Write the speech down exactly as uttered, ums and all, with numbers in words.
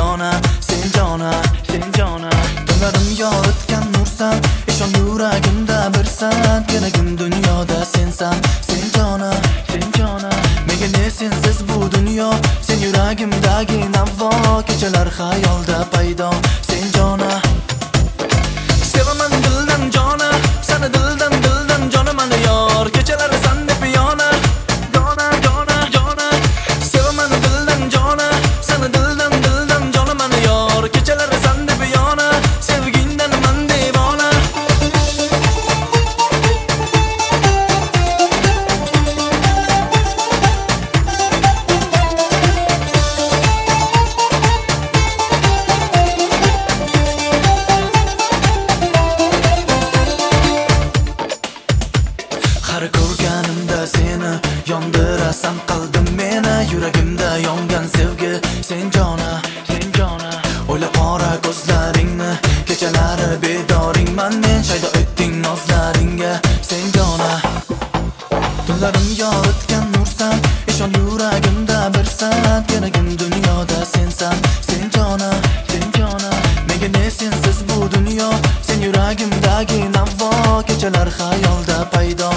jona, sen jona, sen jona. Tunlarim yoritgan nursan, ishon yuragimda birsan. Keragim dunyoda sensan, sen jona, sen jona. Menga ne sensiz bu dunyo, sen yuragimdagi navo. Kechalar xayolda paydo, sen jona. Sevaman dildan jona, seni dildan dildan jonaman yor. Kechalar san deb yona, jona, jona, jona. Sevaman dildan jona, seni dildan dildan jonaman yor. Kechalar san deb yona, sevgindan man devona. Har ko'rganimda seni yondirasan qildim meni. Yuragimda yongan sevgi sen jona, sen jona. O'yla qora ko'zlaringni, kechalari bedoringman men. Shaydo etding nozlaringga sen jona. Tunlarim yoritgan nursan, ishon yuragimda birsan. Keragim dunyoda sensan, sen jona, sen jona. Menga ne sensiz bu dunyo, sen yuragimdagi navo. Kechalar xayolda paydo,